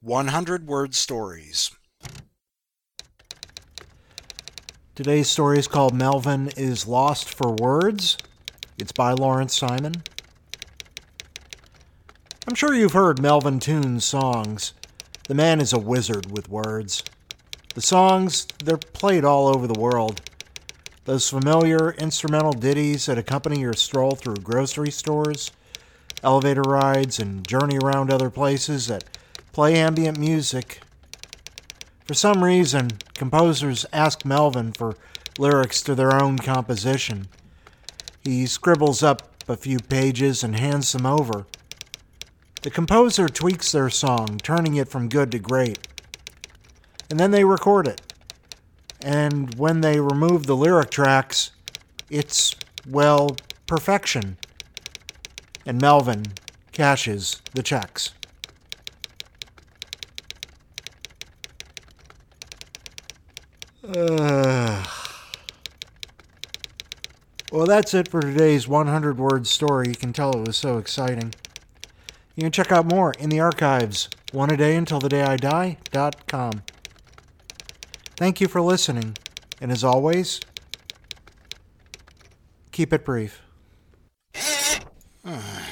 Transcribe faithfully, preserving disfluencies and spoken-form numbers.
one hundred Word Stories. Today's story is called Melvin is Lost for Words. It's by Lawrence Simon. I'm sure you've heard Melvin Toon's songs. The man is a wizard with words. The songs, they're played all over the world. Those familiar instrumental ditties that accompany your stroll through grocery stores, elevator rides, and journey around other places that play ambient music. For some reason, composers ask Melvin for lyrics to their own composition. He scribbles up a few pages and hands them over. The composer tweaks their song, turning it from good to great. And then they record it. And when they remove the lyric tracks, it's, well, perfection. And Melvin cashes the checks. Uh, well, that's it for today's one hundred word story. You can tell it was so exciting. You can check out more in the archives, one a day until the day I die dot com. Thank you for listening, and as always, keep it brief.